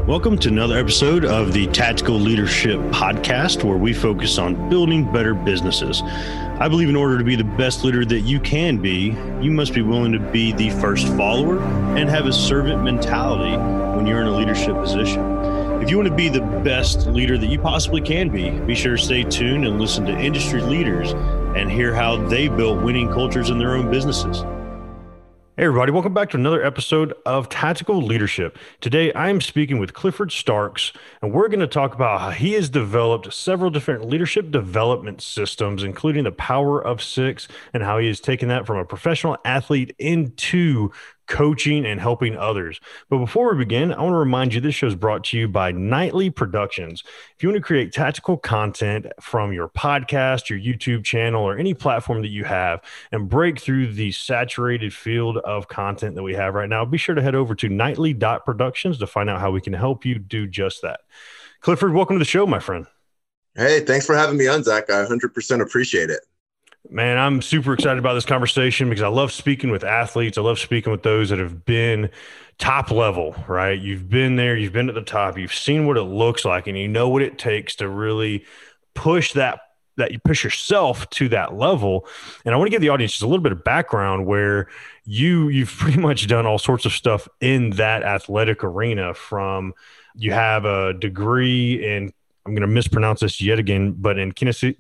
Welcome to another episode of the Tactical Leadership Podcast, where we focus on building better businesses. I believe in order to be the best leader that you can be, you must be willing to be the first follower and have a servant mentality when you're in a leadership position. If you want to be the best leader that you possibly can be sure to stay tuned and listen to industry leaders and hear how they built winning cultures in their own businesses. Hey everybody, welcome back to another episode of Tactical Leadership. Today I am speaking with Clifford Starks, and we're going to talk about how he has developed several different leadership development systems, including the Power of Six, and how he has taken that from a professional athlete into coaching and helping others. But before we begin, I want to remind you this show is brought to you by Nightly Productions. If you want to create tactical content from your podcast, your YouTube channel, or any platform that you have and break through the saturated field of content that we have right now, be sure to head over to nightly.productions to find out how we can help you do just that. Clifford, welcome to the show, my friend. Hey, thanks for having me on, Zach. I 100% appreciate it. Man, I'm super excited about this conversation because I love speaking with athletes. I love speaking with those that have been top level, right? You've been there, you've been at the top, you've seen what it looks like, and you know what it takes to really push that you push yourself to that level. And I want to give the audience just a little bit of background where you've pretty much done all sorts of stuff in that athletic arena. From you have a degree in, I'm going to mispronounce this yet again, but in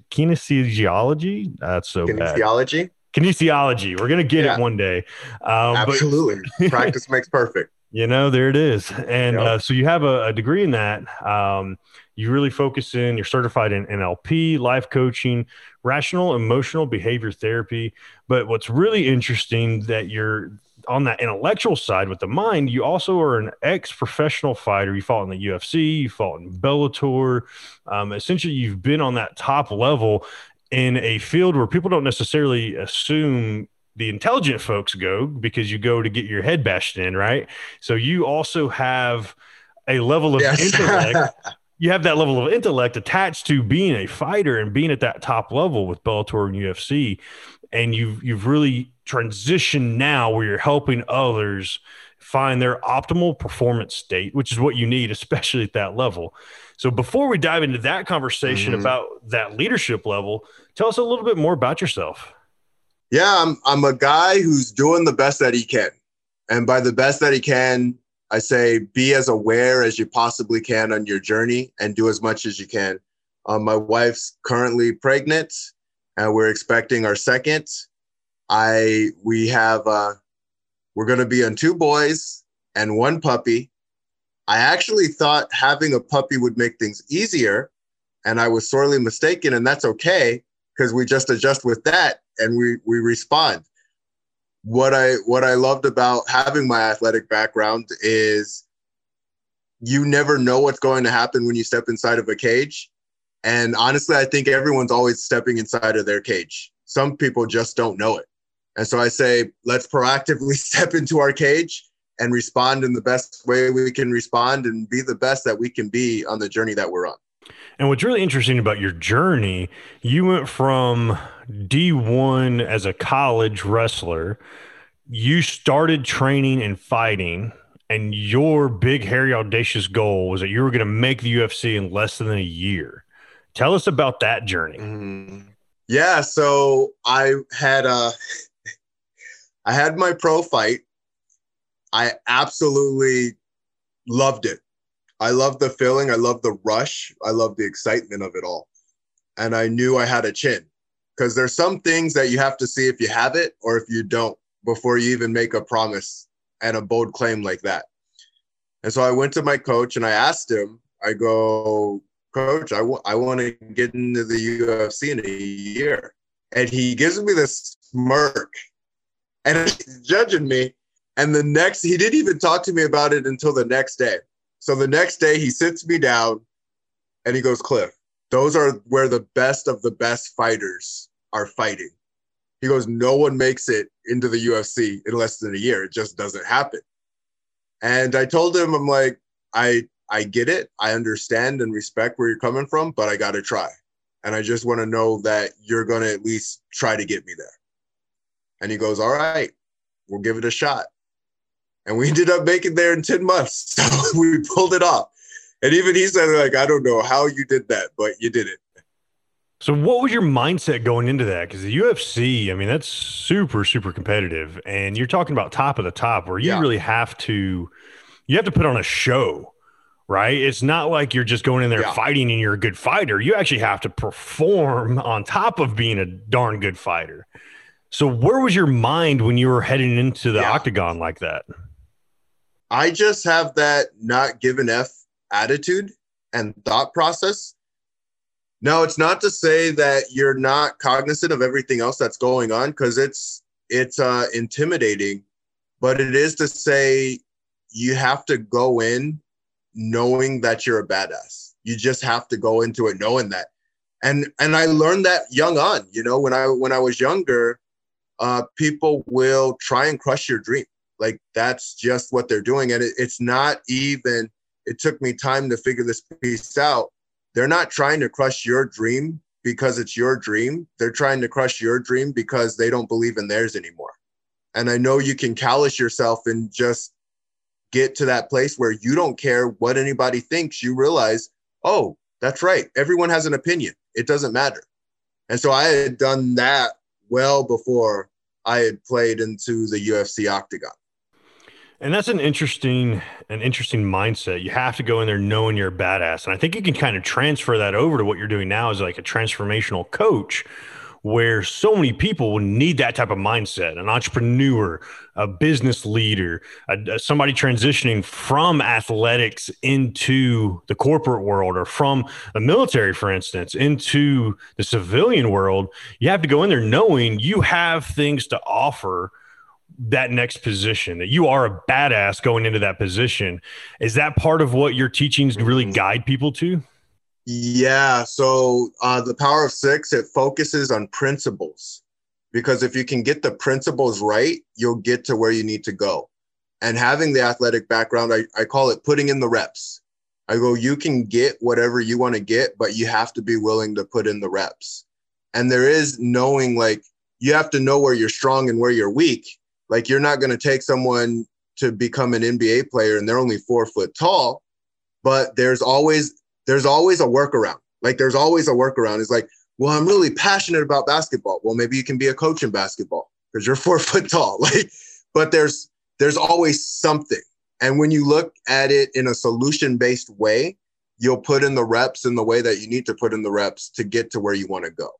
kinesiology, that's so kinesiology? Bad. Kinesiology. We're going to get it one day. Absolutely. Practice makes perfect. You know, there it is. And so you have a degree in that. You really focus you're certified in NLP, life coaching, rational emotional behavior therapy. But what's really interesting that you're on that intellectual side with the mind, you also are an ex-professional fighter. You fought in the UFC, you fought in Bellator. Essentially, you've been on that top level in a field where people don't necessarily assume the intelligent folks go, because you go to get your head bashed in, right? So you also have a level of intellect. You have that level of intellect attached to being a fighter and being at that top level with Bellator and UFC. And you've really transitioned now where you're helping others find their optimal performance state, which is what you need, especially at that level. So before we dive into that conversation about that leadership level, tell us a little bit more about yourself. Yeah, I'm a guy who's doing the best that he can. And by the best that he can, I say be as aware as you possibly can on your journey and do as much as you can. My wife's currently pregnant, and we're expecting our second. We're going to be on 2 boys and 1 puppy. I actually thought having a puppy would make things easier, and I was sorely mistaken, and that's okay because we just adjust with that and we respond. What I loved about having my athletic background is you never know what's going to happen when you step inside of a cage. And honestly, I think everyone's always stepping inside of their cage. Some people just don't know it. And so I say, let's proactively step into our cage and respond in the best way we can respond and be the best that we can be on the journey that we're on. And what's really interesting about your journey, you went from D1 as a college wrestler, you started training and fighting, and your big, hairy, audacious goal was that you were going to make the UFC in less than a year. Tell us about that journey. Yeah, so I had my pro fight. I absolutely loved it. I loved the feeling. I loved the rush. I loved the excitement of it all. And I knew I had a chin, because there's some things that you have to see if you have it or if you don't before you even make a promise and a bold claim like that. And so I went to my coach and I asked him, I go, Coach, I want to get into the UFC in a year. And he gives me this smirk and he's judging me. And he didn't even talk to me about it until the next day. So the next day he sits me down and he goes, Cliff, those are where the best of the best fighters are fighting. He goes, no one makes it into the UFC in less than a year. It just doesn't happen. And I told him, I'm like, I get it. I understand and respect where you're coming from, but I got to try. And I just want to know that you're going to at least try to get me there. And he goes, all right, we'll give it a shot. And we ended up making there in 10 months. So we pulled it off. And even he said, like, I don't know how you did that, but you did it. So what was your mindset going into that? Because the UFC, I mean, that's super, super competitive. And you're talking about top of the top where you Yeah. really you have to put on a show, right? It's not like you're just going in there Yeah. fighting and you're a good fighter. You actually have to perform on top of being a darn good fighter. So where was your mind when you were heading into the Yeah. octagon like that? I just have that not give an F attitude and thought process. No, it's not to say that you're not cognizant of everything else that's going on, because it's intimidating, but it is to say you have to go in knowing that you're a badass. You just have to go into it knowing that. And I learned that young on, when I was younger, people will try and crush your dream. Like, that's just what they're doing. And it's not even, it took me time to figure this piece out. They're not trying to crush your dream because it's your dream. They're trying to crush your dream because they don't believe in theirs anymore. And I know you can callous yourself and just get to that place where you don't care what anybody thinks. You realize, oh, that's right. Everyone has an opinion. It doesn't matter. And so I had done that well before I had played into the UFC octagon. And that's an interesting mindset. You have to go in there knowing you're a badass. And I think you can kind of transfer that over to what you're doing now as like a transformational coach, where so many people will need that type of mindset, an entrepreneur, a business leader, somebody transitioning from athletics into the corporate world or from the military, for instance, into the civilian world. You have to go in there knowing you have things to offer that next position, that you are a badass going into that position. Is that part of what your teachings really guide people to? Yeah. So the Power of Six, it focuses on principles, because if you can get the principles right, you'll get to where you need to go. And having the athletic background, I call it putting in the reps. I go, you can get whatever you want to get, but you have to be willing to put in the reps. And there is knowing, like, you have to know where you're strong and where you're weak. Like, you're not going to take someone to become an NBA player and they're only 4 foot tall, but there's always a workaround. Like, there's always a workaround. It's like, well, I'm really passionate about basketball. Well, maybe you can be a coach in basketball because you're 4 foot tall. Like, but there's always something. And when you look at it in a solution-based way, you'll put in the reps in the way that you need to put in the reps to get to where you want to go.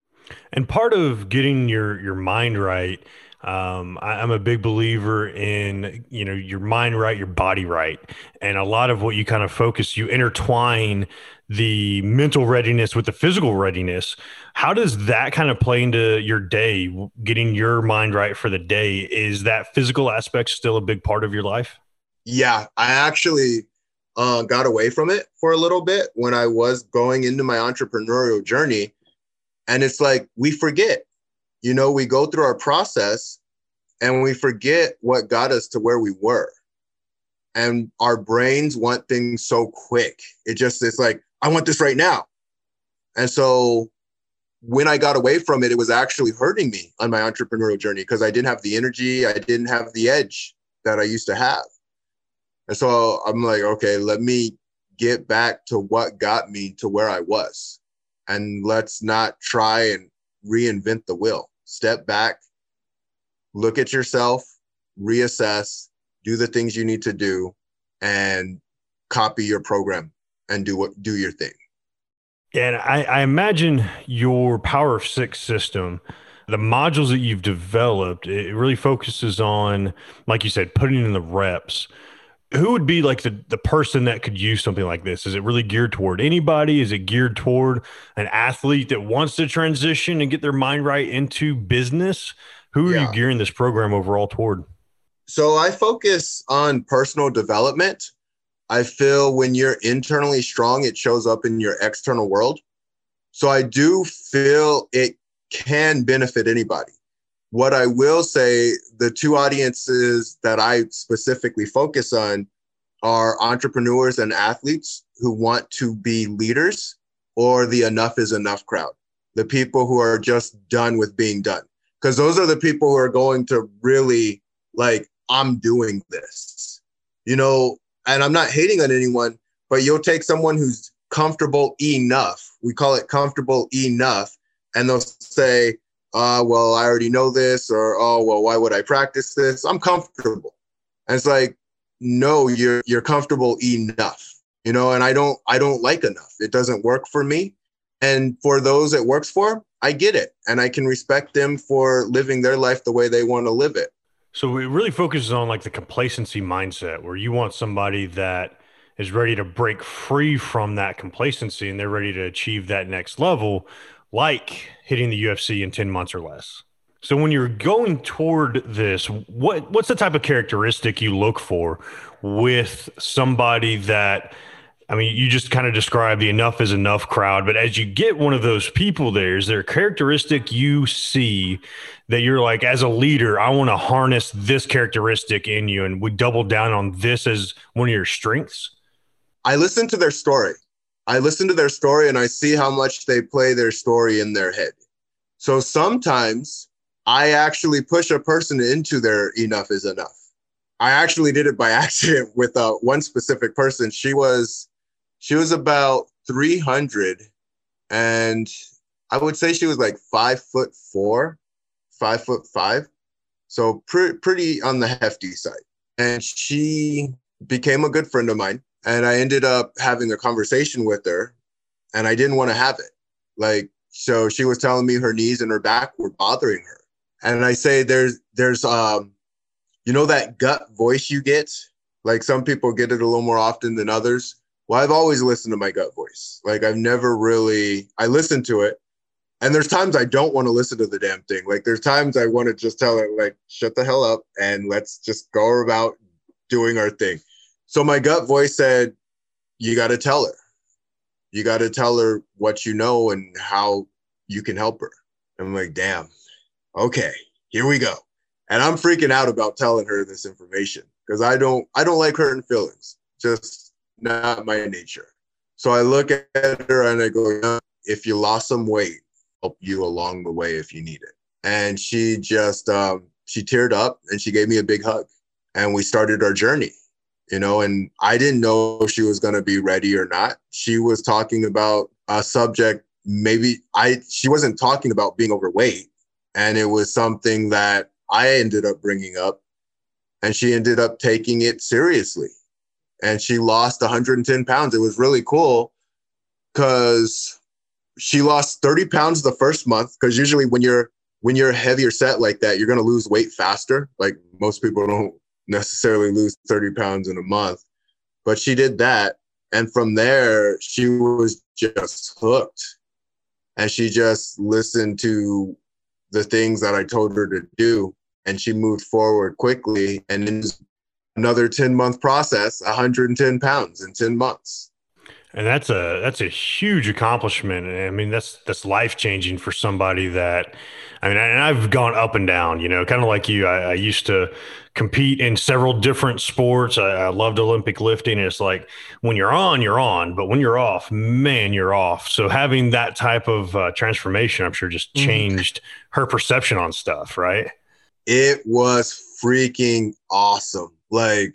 And part of getting your mind right, I'm a big believer in, your mind right, your body right. And a lot of what you kind of focus, you intertwine the mental readiness with the physical readiness. How does that kind of play into your day, getting your mind right for the day? Is that physical aspect still a big part of your life? Yeah, I actually got away from it for a little bit when I was going into my entrepreneurial journey. And it's like, we forget, we go through our process and we forget what got us to where we were. And our brains want things so quick. It's like, I want this right now. And so when I got away from it, it was actually hurting me on my entrepreneurial journey because I didn't have the energy. I didn't have the edge that I used to have. And so I'm like, okay, let me get back to what got me to where I was. And let's not try and reinvent the wheel. Step back, look at yourself, reassess, do the things you need to do, and copy your program and do your thing. And I imagine your Power of Six system, the modules that you've developed, it really focuses on, like you said, putting in the reps. Who would be like the person that could use something like this? Is it really geared toward anybody? Is it geared toward an athlete that wants to transition and get their mind right into business? Who are you gearing this program overall toward? So I focus on personal development. I feel when you're internally strong, it shows up in your external world. So I do feel it can benefit anybody. What I will say, the two audiences that I specifically focus on are entrepreneurs and athletes who want to be leaders, or the enough is enough crowd, the people who are just done with being done. Because those are the people who are going to really, like, I'm doing this, and I'm not hating on anyone, but you'll take someone who's comfortable enough. We call it comfortable enough. And they'll say, well, I already know this, or, oh, well, why would I practice this? I'm comfortable. And it's like, no, you're comfortable enough, you know, and I don't like enough. It doesn't work for me. And for those it works for, I get it. And I can respect them for living their life the way they want to live it. So it really focuses on like the complacency mindset where you want somebody that is ready to break free from that complacency and they're ready to achieve that next level, like hitting the UFC in 10 months or less. So when you're going toward this, what's the type of characteristic you look for with somebody that, I mean, you just kind of described the enough is enough crowd, but as you get one of those people there, is there a characteristic you see that you're like, as a leader, I want to harness this characteristic in you and we double down on this as one of your strengths? I listen to their story. I listen to their story and I see how much they play their story in their head. So sometimes I actually push a person into their enough is enough. I actually did it by accident with one specific person. She was about 300 and I would say she was like 5'4", 5'5". So pretty on the hefty side. And she became a good friend of mine. And I ended up having a conversation with her and I didn't want to have it. So she was telling me her knees and her back were bothering her. And I say, there's you know, that gut voice you get, like some people get it a little more often than others. Well, I've always listened to my gut voice. Like I listen to it. And there's times I don't want to listen to the damn thing. Like there's times I want to just tell it, like, shut the hell up and let's just go about doing our thing. So my gut voice said, you got to tell her. You got to tell her what you know and how you can help her. I'm like, damn, okay, here we go. And I'm freaking out about telling her this information because I don't like hurting feelings, just not my nature. So I look at her and I go, if you lost some weight, help you along the way if you need it. And she just, she teared up and she gave me a big hug and we started our journey. You know, and I didn't know if she was going to be ready or not. She was talking about a subject, she wasn't talking about being overweight. And it was something that I ended up bringing up and she ended up taking it seriously. And she lost 110 pounds. It was really cool because she lost 30 pounds the first month. Because usually when you're heavier set like that, you're going to lose weight faster. Like most people don't necessarily lose 30 pounds in a month, but she did that. And from there, she was just hooked. And she just listened to the things that I told her to do. And she moved forward quickly. And in another 10-month process, 110 pounds in 10 months. And that's a huge accomplishment. I mean, that's life-changing for somebody that, I mean, and I've gone up and down, you know, kind of like you. I used to compete in several different sports. I loved Olympic lifting. And it's like when you're on, but when you're off, man, you're off. So having that type of transformation, I'm sure just changed her perception on stuff, right? It was freaking awesome. Like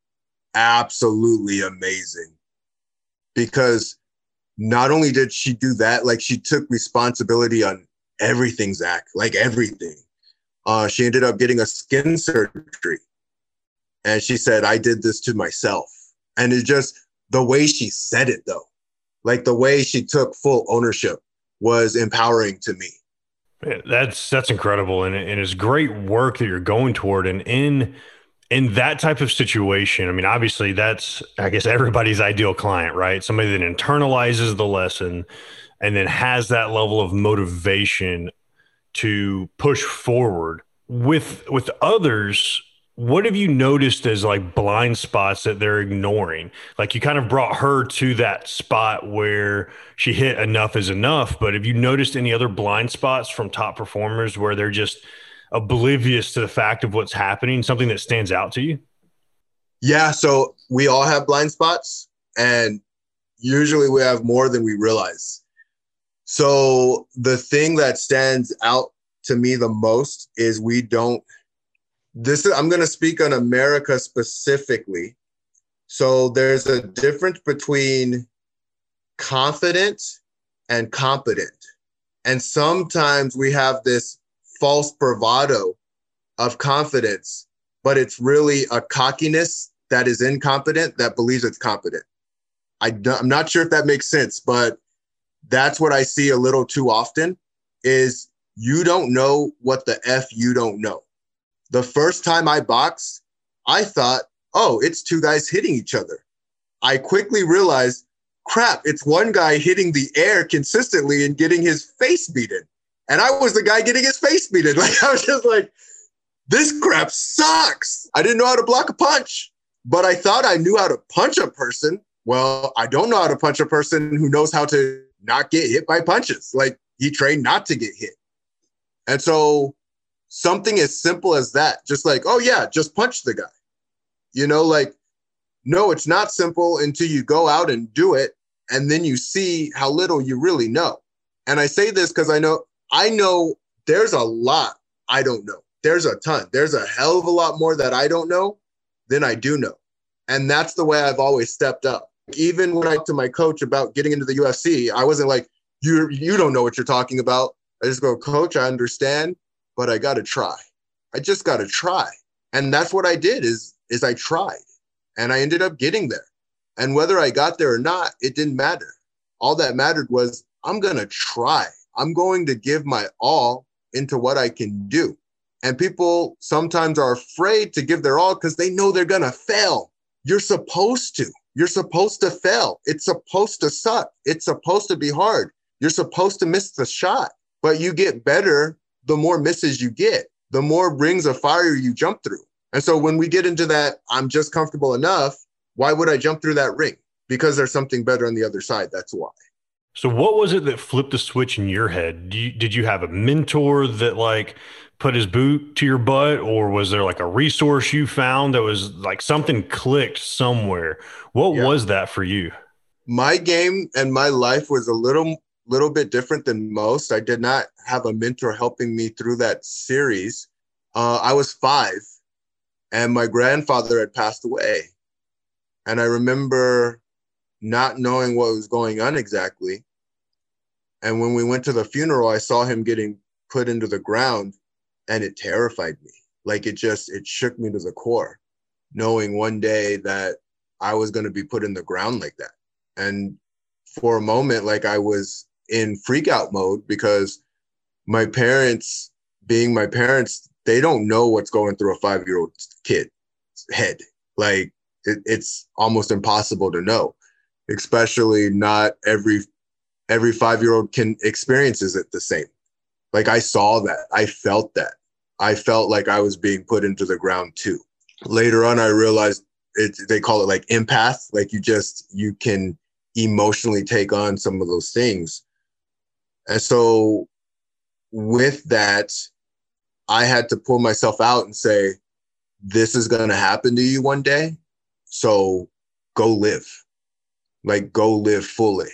absolutely amazing. Because not only did she do that, like she took responsibility on everything, Zach, like everything. She ended up getting a skin surgery. And she said, I did this to myself. And it just, the way she said it though, like the way she took full ownership was empowering to me. That's incredible. And it's great work that you're going toward. And in that type of situation, I mean, obviously that's, I guess, everybody's ideal client, right? Somebody that internalizes the lesson and then has that level of motivation to push forward. With others, what have you noticed as like blind spots that they're ignoring? Like you kind of brought her to that spot where she hit enough is enough, but have you noticed any other blind spots from top performers where they're just oblivious to the fact of what's happening, something that stands out to you? Yeah, so we all have blind spots and usually we have more than we realize. So the thing that stands out to me the most is I'm going to speak on America specifically. So there's a difference between confident and competent. And sometimes we have this false bravado of confidence, but it's really a cockiness that is incompetent that believes it's competent. I'm not sure if that makes sense, but that's what I see a little too often is you don't know what the F you don't know. The first time I boxed, I thought, oh, it's two guys hitting each other. I quickly realized, crap, it's one guy hitting the air consistently and getting his face beaten. And I was the guy getting his face beaten. Like, I was just like, this crap sucks. I didn't know how to block a punch, but I thought I knew how to punch a person. Well, I don't know how to punch a person who knows how to not get hit by punches. Like, he trained not to get hit. And so something as simple as that, just like, oh yeah, just punch the guy. You know, like, no, it's not simple until you go out and do it. And then you see how little you really know. And I say this because I know there's a lot I don't know. There's a ton. There's a hell of a lot more that I don't know than I do know. And that's the way I've always stepped up. Even when I talked to my coach about getting into the UFC, I wasn't like, you don't know what you're talking about. I just go, coach, I understand, but I got to try. I just got to try. And that's what I did is I tried and I ended up getting there. And whether I got there or not, it didn't matter. All that mattered was I'm going to try. I'm going to give my all into what I can do. And people sometimes are afraid to give their all because they know they're going to fail. You're supposed to. You're supposed to fail. It's supposed to suck. It's supposed to be hard. You're supposed to miss the shot. But you get better the more misses you get, the more rings of fire you jump through. And so when we get into that, I'm just comfortable enough, why would I jump through that ring? Because there's something better on the other side. That's why. So what was it that flipped the switch in your head? Did you have a mentor that like put his boot to your butt, or was there like a resource you found that was like something clicked somewhere? What was that for you? My game and my life was a little bit different than most. I did not have a mentor helping me through that series. I was 5 and my grandfather had passed away. And I remember not knowing what was going on exactly. And when we went to the funeral, I saw him getting put into the ground and it terrified me. Like it shook me to the core, knowing one day that I was going to be put in the ground like that. And for a moment, like I was in freak out mode because my parents, being my parents, they don't know what's going through a 5-year-old kid's head. Like it's almost impossible to know, especially not every 5-year-old can experiences it the same. Like I saw that, I felt that. I felt like I was being put into the ground too. Later on, I realized they call it like empath. Like you can emotionally take on some of those things. And so with that, I had to pull myself out and say, this is going to happen to you one day. So go live, like go live fully.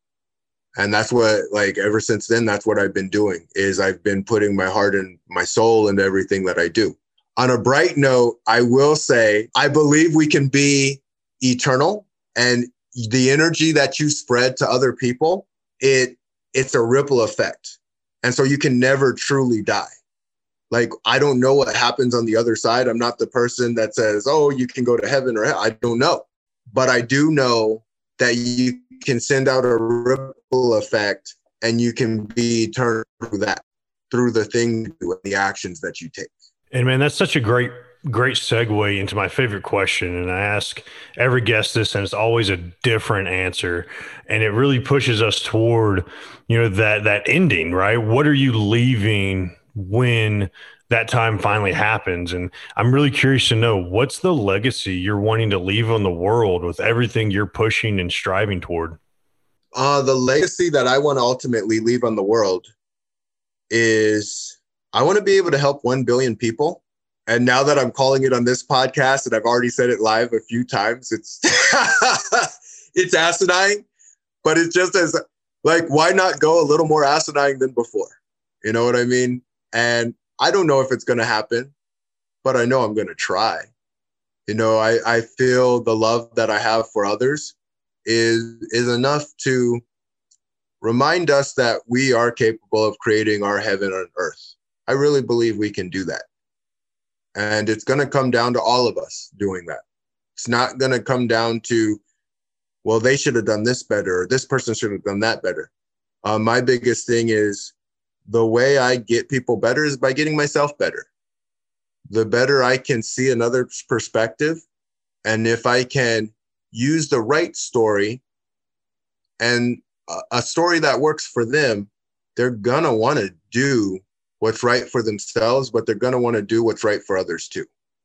And that's what, like, ever since then, that's what I've been doing is I've been putting my heart and my soul into everything that I do. On a bright note, I will say, I believe we can be eternal, and the energy that you spread to other people, it's a ripple effect. And so you can never truly die. Like, I don't know what happens on the other side. I'm not the person that says, oh, you can go to heaven or hell. I don't know. But I do know that you can send out a ripple effect and you can be eternal through that, through the thing and the actions that you take. And man, that's such a great segue into my favorite question. And I ask every guest this, and it's always a different answer. And it really pushes us toward, that ending, right? What are you leaving when that time finally happens? And I'm really curious to know, what's the legacy you're wanting to leave on the world with everything you're pushing and striving toward? The legacy that I want to ultimately leave on the world is I want to be able to help 1 billion people. And now that I'm calling it on this podcast, and I've already said it live a few times, it's it's asinine, but it's just as like, why not go a little more asinine than before? You know what I mean? And I don't know if it's going to happen, but I know I'm going to try. I feel the love that I have for others is enough to remind us that we are capable of creating our heaven on earth. I really believe we can do that. And it's going to come down to all of us doing that. It's not going to come down to, well, they should have done this better, or this person should have done that better. My biggest thing is the way I get people better is by getting myself better. The better I can see another perspective, and if I can use the right story and a story that works for them, they're going to want to do what's right for themselves, but they're going to want to do what's right for others too.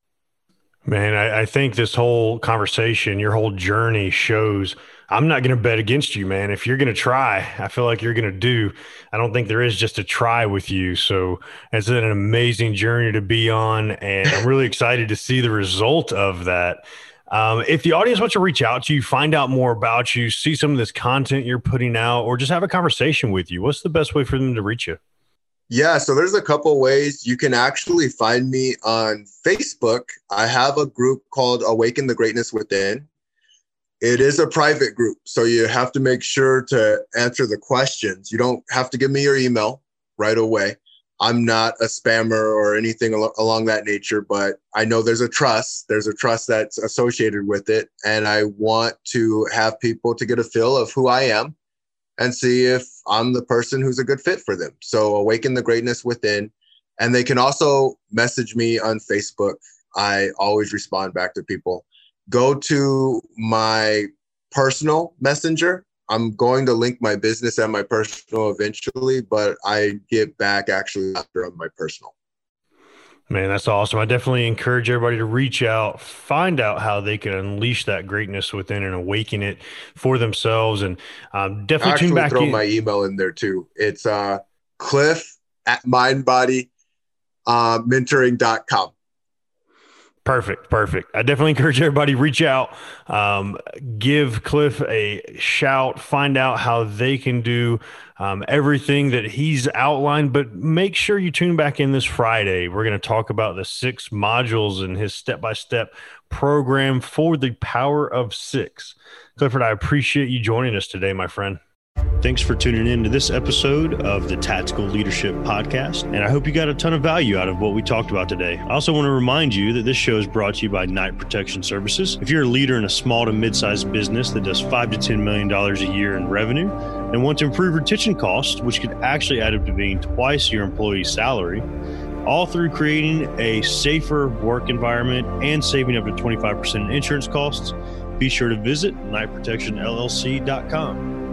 Man, I think this whole conversation, your whole journey shows I'm not going to bet against you, man. If you're going to try, I feel like you're going to do. I don't think there is just a try with you. So it's an amazing journey to be on, and I'm really excited to see the result of that. If the audience wants to reach out to you, find out more about you, see some of this content you're putting out, or just have a conversation with you, what's the best way for them to reach you? Yeah, so there's a couple ways. You can actually find me on Facebook. I have a group called Awaken the Greatness Within. It is a private group, so you have to make sure to answer the questions. You don't have to give me your email right away. I'm not a spammer or anything along that nature, but I know there's a trust. There's a trust that's associated with it, and I want to have people to get a feel of who I am and see if I'm the person who's a good fit for them. So Awaken the Greatness Within. And they can also message me on Facebook. I always respond back to people. Go to my personal messenger. I'm going to link my business and my personal eventually, but I get back actually after on my personal. Man, that's awesome. I definitely encourage everybody to reach out, find out how they can unleash that greatness within and awaken it for themselves. And definitely tune back in. Throw my email in there too. It's cliff@mindbodymentoring.com. Perfect. I definitely encourage everybody to reach out, give Cliff a shout, find out how they can do everything that he's outlined, but make sure you tune back in this Friday. We're going to talk about the 6 modules in his step-by-step program for the power of 6. Clifford, I appreciate you joining us today, my friend. Thanks for tuning in to this episode of the Tactical Leadership Podcast, and I hope you got a ton of value out of what we talked about today. I also want to remind you that this show is brought to you by Knight Protection Services. If you're a leader in a small to mid-sized business that does $5 to $10 million a year in revenue and want to improve retention costs, which could actually add up to being twice your employee's salary, all through creating a safer work environment and saving up to 25% in insurance costs, be sure to visit knightprotectionllc.com.